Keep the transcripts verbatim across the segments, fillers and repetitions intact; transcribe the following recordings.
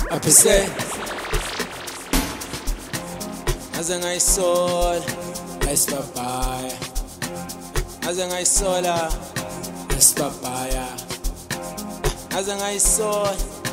Apese Aze ngayisola ayisibabhaya Aze ngayisola ayisibabhaya Aze ngayisola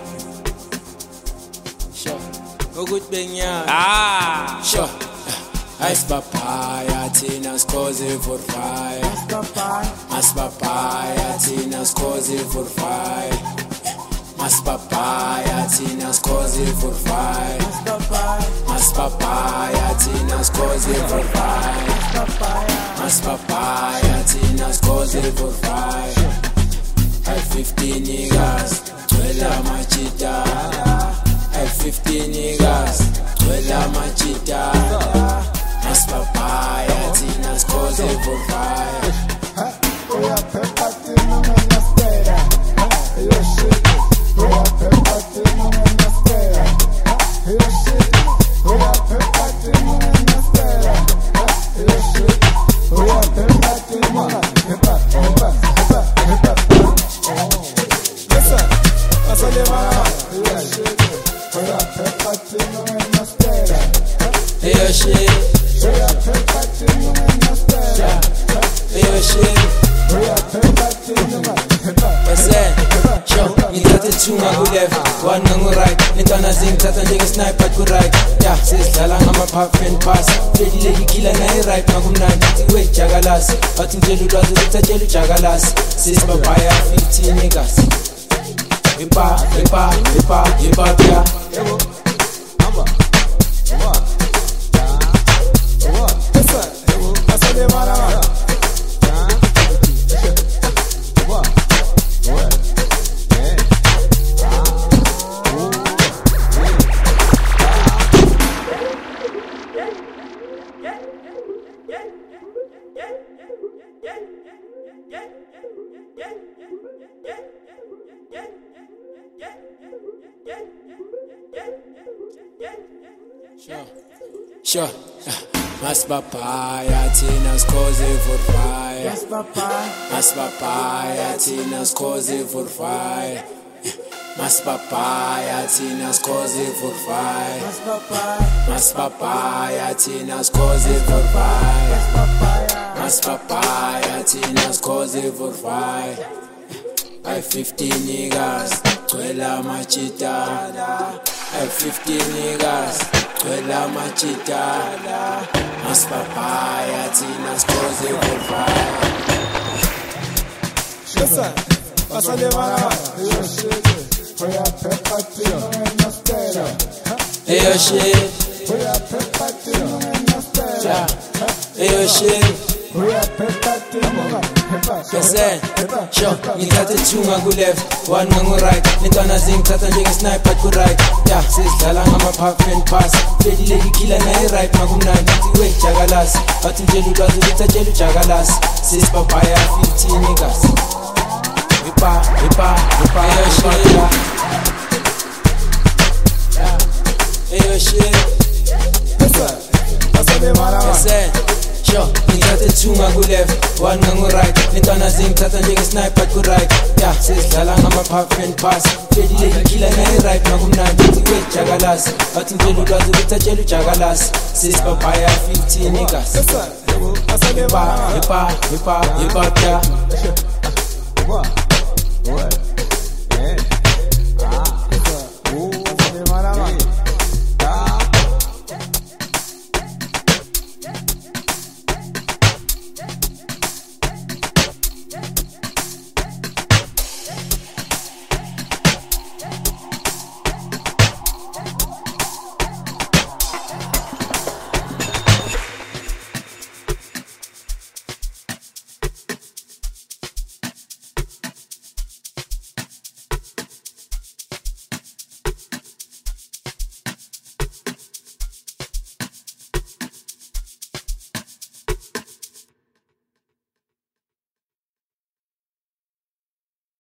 Sure ukuthi bengiya Ah Sure ayisibabhaya thina sikhoze for fire Asibabhaya thina sikhoze for fire Asibabhaya thina sikhoze for fire Asibabhaya thina sikhoze for fire Asibabhaya thina sikhoze for fire Ay fifteen niggas twela machita Ay fifteen niggas twela machita Asibabhaya thina sikhoze for fire Oya pepa thina na espera Yo shit Oya pepa thina na espera Yo shit Oya pepa thina na espera Yo shit Oya pepa thina pepa pepa pepa pepa Listen Pasa de mara Yo shit Oya pepa thina na espera Yo shit Oya pepa thina na espera Yo shit Oya pepa thina pepa Bese, show, ngithathe two ngaku-left, one ngangu-right Nintwana zingithatha njenge-sniper ku-right Ya, sesidlala ngama-puff and pass Fedile ikhila nayi-right ngakumnandi Athi we jakalasi, athi ngitshela ulwazi ukuthi atshela ujakalasi Sesibabhaya fifteen niggas Hip hop, hip hop, hip hop, hip hop, yeah Yebo Amba Wa Wa Listen Yebo Pasa de mara Sure, sure Masibabhaya thina sikhoze for fire Masibabhaya thina sikhoze for fire Masibabhaya thina sikhoze for fire Masibabhaya thina sikhoze for fire Masibabhaya thina sikhoze for fire Ay fifteen niggas twela machita Ay fifteen niggas twela machita Masibabhaya thina sikhoze for fire Listen Pasa de mara Yo shit Oya pepa thina na espera Yo shit Oya pepa thina na espera Yo shit Oya pepa thina pepa Bese, show, ngithathe two ngaku-left, one ngangu-right Nintwana zingithatha njenge-sniper ku-right Ya, sesidlala ngama-puff and pass Fedile ikhila nayi-right ngakumnandi Athi we jakalasi, athi ngitshela ulwazi ukuthi atshela ujakalasi Sesibabhaya fifteen niggas Hip hop, hip hop, hip hop, yo shit Yo shit Listen Pasa de mara Bese, show, ngithathe two ngaku-left, one ngangu-right Nintwana zingithatha njenge-sniper ku-right Ya, sesidlala ngama-puff and pass Fedile ikhila nayi-right ngakumnandi Athi we jakalasi, athi ngitshela ulwazi ukuthi atshela ujakalasi Sesibabhaya fifteen niggas Listen Yebo Pasa de Hip mara hop, hip hop, hip hop, hip hop, yeah Wa Wa